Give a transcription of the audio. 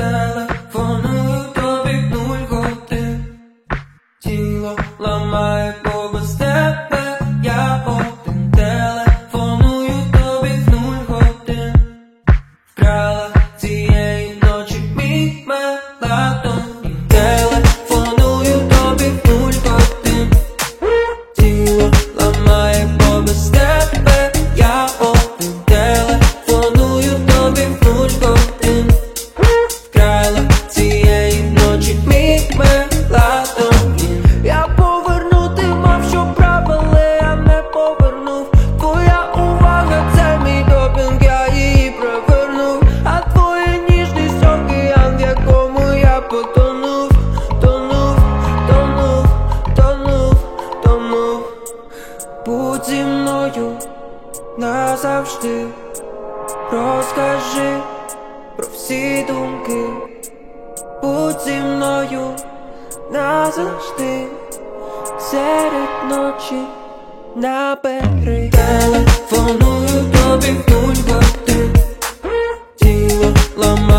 телефоную тобі в 0 годин. Тіло ламає, бо без тебе я один. Телефоную тобі в 0 годин. Вкрала цієї ночі мій мелатонін. Телефоную тобі в 0 годин. Тіло ламає, бо без тебе я один. Телефоную тобі в 0 годин. Вкрала цієї ночі мій мелатонін. Я повернути мав, що прав, але я не повернув. Твоя увага — це мій допінг, я її провернув. А твої ніжність — океан, в якому я потонув. Тонув, тонув, тонув, тонув. Будь зі мною назавжди. Розкажи про всі думки. Будь зі мною назавжди. Серед ночі набери. Телефоную тобі в 0 годин. Тіло ламає.